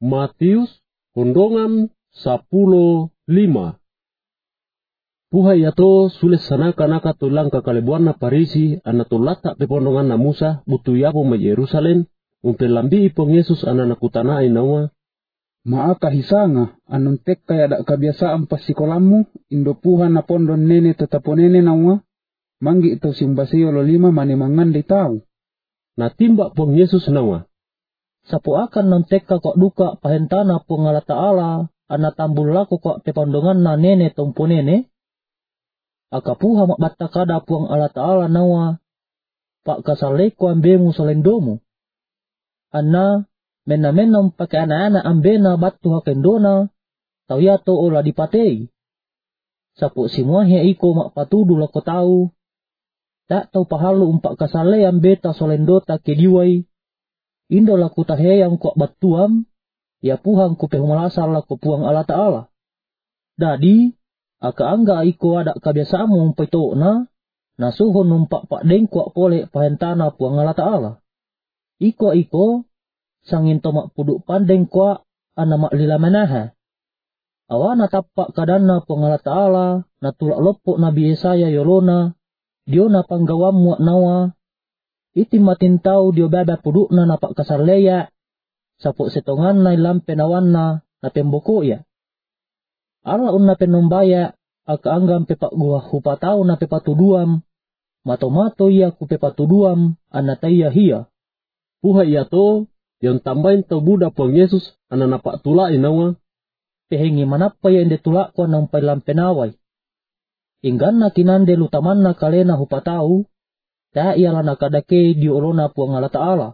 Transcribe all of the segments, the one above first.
Matius Kondongan 10:5. Puhai yato sules sanaka-naka tulang kakalibuan na Parisi ana tulata pe pondongan na Musa butu yapo ma Yerusalem unte lambi ipong Yesus ana nakutana inawa. Maaka hisanga anun tek kaya dak kebiasaan pasikolammu indo puha na pondon nene tetaponene nawa manggi ito simbasio lo 5 mane mangandi tau. Na timba pong Yesus nawa. Sapu akan non tek kok duka pahentana pong Allah Ta'ala ana tambul lako kok pe pondongan na nene tomponene. Akapuha makbata kada puang Allah Ta'ala nawa pak kasaleko ambemu salendomu. Anna mena-mena pakai anak-anak ambena batu hakendona tau yato ola dipatei. Sapu simuahnya iko makpatudu lako tau. Tak tau pahalu umpak kasale ambeta solendota kediwai. Indo laku taheyang kok batuam ya puhang ku pehumalasar lako puang Allah Ta'ala. Dadi aka angga iko ada kebiasaan mumpito na nasuhon numpak pak dengkuak pole pahentana puang Allah Ta'ala. Iko sangin tomak puduk pandeng kuak ana mak lila manaha. Awana tapak kadana puang Allah Ta'ala na tulak lopok Nabi Yesaya yolona dio na panggawam muak nawa. Iti matin tau dio baba puduk na napak kasarleya sapuk setongan na ilam penawan na pemboko ya. Allah unna penombaya aka anggam pepak gua hupatau na pepatuduam mato-mato iya ku pepatuduam anataya hiya. Puhai yato yang tambahin tau buda pong Yesus ana napak tula inawa. Pehengi manapa yang detulak ko nang pailam penawai. Inggan na kinande lutaman na kalena hupatau ta ialah nakadake diolona puang Allah Ta'ala.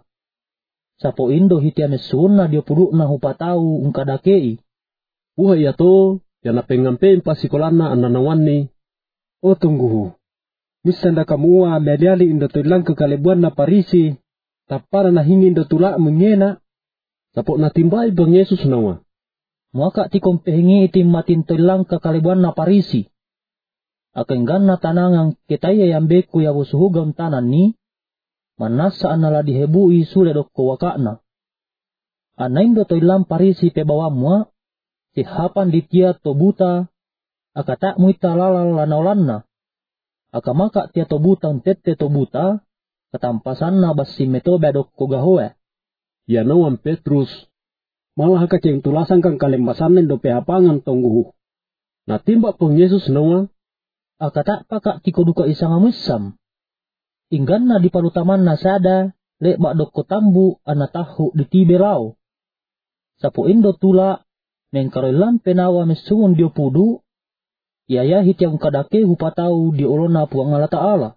Sapo indo hitiame sunna dio puduk na hupatau ungkadakei. Puhai yato yana pengampein pasikolana ananawani. Oh tunggu. Misanda kamua mediali indo tulang kekalibuan na Parisi. Tapara na hingin do tulak mengena. Sapok natimbai bang Yesus nawa. Muaka tikom pehingi itim matin tulang kekalibuan na Parisi. Akenggan na tanangang kitaya yang beku ya wusuhugam tanan ni. Manasa anala dihebui sule doko wakakna. Anain do tulang Parisi pebawamwa. Sihapan ditia to buta, aka tak muita lalal lanaulanna. Aka maka tia to buta tete to buta, katampasan na basi meto bedok kogahoe. Ya nawam Petrus. Malah kaceng tulasan kang kalembasanen do pehapangan tongguhu. Na timba pong Yesus nawa. Aka tak pakak tiko duka isang amusam. Inggan na di palutaman na sada, lek bak doko tambu anatahu di tibelau. Sapo indo tula, mengkaroilan penawa mesungun dio pudu, yaya hitiang kadake hupatau di olona puang Allah Ta'ala.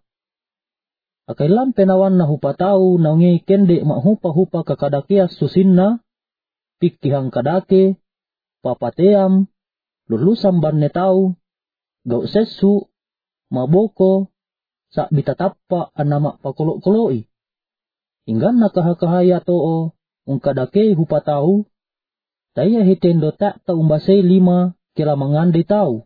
Akailan penawan na hupatau naungi kende makhupa-hupa kakadake susinna, pikihang kadake, papateam, lulusan barnetau, gau sesu, maboko, sak bitatappa anamak pakolok-koloi. Inggan na kahakahaya too, ungkadake hupatau, Taya hitendo tak taumbasay 5 kila mangandi tau.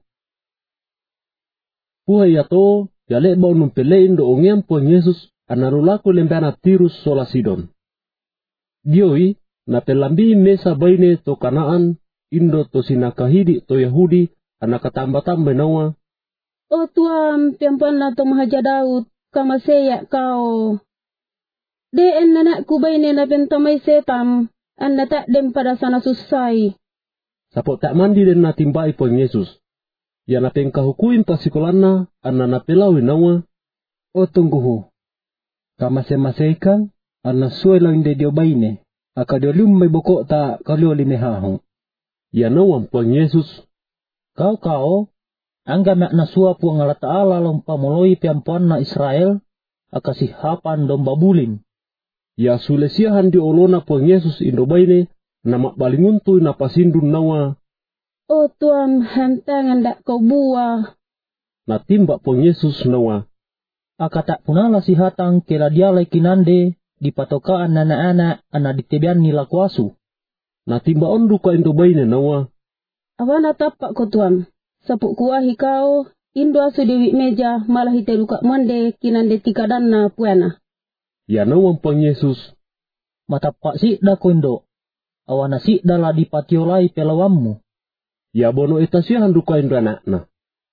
Puhai yato yale bau numpelein do ongiam pong Yesus anarulaku lembana Tirus sola Sidon. Dioi na pelambi mesa baine to Kanaan indo to sinakahidi to Yahudi anakatamba-tamba nawa. O Tuhan piampan na to mahaja Daud kamaseya kau. Deen nanakku baine na pentamay setam. Anda tak dem pada sana susai. Sapok tak mandi dan natimbai pong Yesus. Ya napeng kahukuin pasikolana anna napelawi nawa. Oh tungguhu. Kamase-maseikan anna suai lang de dio baine. Aka dio lumay bokok ta kalio limehahong. Ya nawam pong Yesus. Kau, angga mak nasua puang Allah Ta'ala lompa moloi piampuan na Israel. Aka sihapan domba bulim. Ya sulesiahan di olona pong Yesus indobaine nama balinguntu napasindun nawa. Oh Tuhan hantangan dak kau buah. Na timba pong Yesus nawa. Aka tak punala si hatang kira dia kinande di patokaan anak-anak anak ditebian nila kuasu. Na timba ondu ka indobaine nawa. Awana tapak ko Tuhan. Sapuk kuahi kau indo asu dewi meja malah hiteruka monde kinande tikadan na puana. Ya nawam pong Yesus. Matapak si da ko indo. awana si dala dipatiolai pelawammu. Ya bono etasia handuka indra nakna.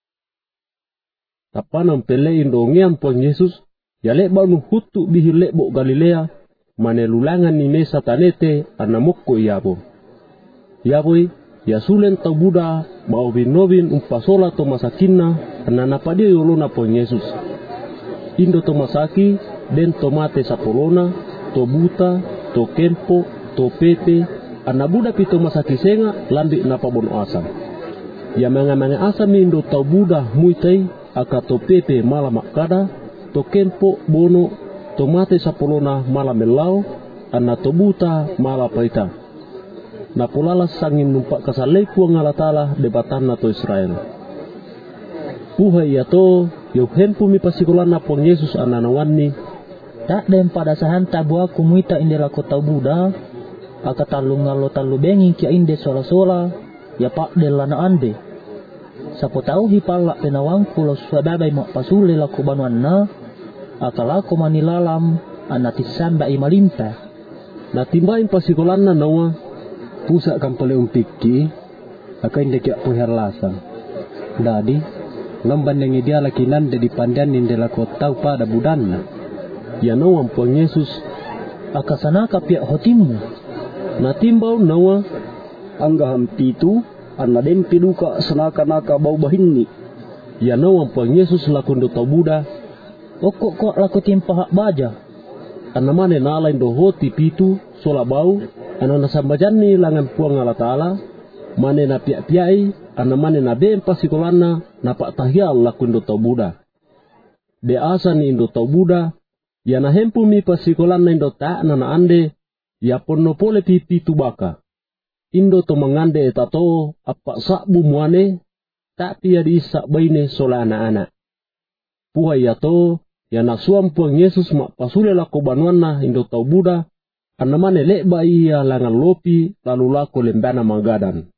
Tapanam pele indongean Puang Yesus, ya leba nu hutu bihi lebo Galilea, mane lulangan ni mesa tanete anamokko yabo. Yaboi, ya sulen tau Buddha, mau binobin umpasola to masakina, ananapadia yolona Puang Yesus. Indo to masaki, den tomate sapolona, to buta, to kempo, to pepe, anabuda pito masaki senga, lambi napabono asam. Ya manga asam indo tau Buddha muitai, aka to pepe mala makada, to kempo bono, tomate sapolona mala melau, ana to buta mala paita. Napulalas sangin numpak kasalay Puang Alatala debatan na to Israel. Puhay yato, yung hempo mi pasikulan na Puang Yesus ananawan ni, Tak dem pada sahan tabua kumuita indela kota Buddha, aka talungalo talubengi kia inde sola-sola, ya pak delana ande. Sapo tau hipala penawang pulau suababay mak pasuli lako banuan na, aka lako manilalam anatisamba imalimpa. Natimbain pasikulan na nawa, pusa kan pole umpiki, aka inde kia puhar lasang. Dadi, lamban yang dia lakinan de dipandan indela kota pada budanna. Ya nawa Puang Yesus, Aka sanaka pia hotimmu. natimbau nawa, Angga hampi tu, anna dempi duka sanaka-naka bau bahinni. ya nawa Puang Yesus lakundo tau Buddha, Okok kok laku timpa hak baja. anamane nalain dohoti pitu, sola bau, anana sambajani langan Puang Alatala, mane na piak-piai, anamane na beem pasikolana, napak tahial lakundo tau Buddha. De asa ni indo tau Buddha, ya na hempu mi pasikolana indo tak nana ande, ya pono pole pipi tubaka. Indo to mangande etato, apa sakbu muane, tak pia diisak baine sola anak-anak. Puhai yato, ya nasuam Puang Yesus mak pasule lako banuana indo tau Buddha, anamane lek ba iya langan lopi lalu lako lembana magadan.